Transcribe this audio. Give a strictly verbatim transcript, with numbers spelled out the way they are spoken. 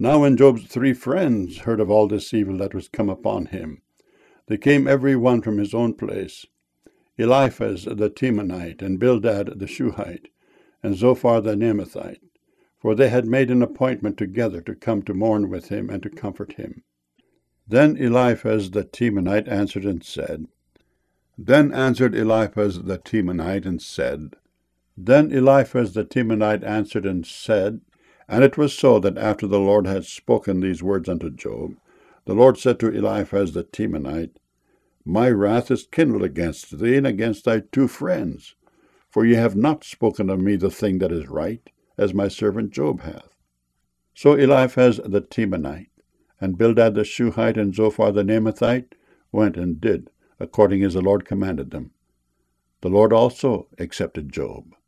Now when Job's three friends heard of all this evil that was come upon him, they came every one from his own place, Eliphaz the Temanite, and Bildad the Shuhite, and Zophar the Naamathite, for they had made an appointment together to come to mourn with him and to comfort him. Then Eliphaz the Temanite answered and said, Then answered Eliphaz the Temanite and said, Then Eliphaz the Temanite answered and said, And it was so that after the Lord had spoken these words unto Job, the Lord said to Eliphaz the Temanite, My wrath is kindled against thee and against thy two friends, for ye have not spoken of me the thing that is right, as my servant Job hath. So Eliphaz the Temanite, and Bildad the Shuhite, and Zophar the Naamathite went and did according as the Lord commanded them. The Lord also accepted Job.